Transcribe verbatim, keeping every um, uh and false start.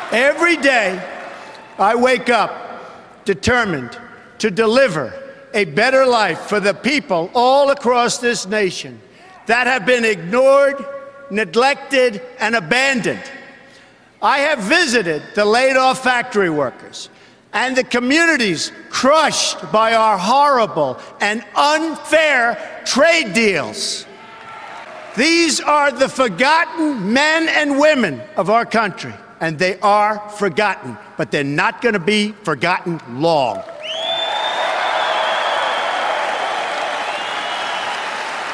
Every day, I wake up determined to deliver a better life for the people all across this nation that have been ignored, neglected, and abandoned. I have visited the laid-off factory workers and the communities crushed by our horrible and unfair trade deals. These are the forgotten men and women of our country, and they are forgotten, but they're not going to be forgotten long.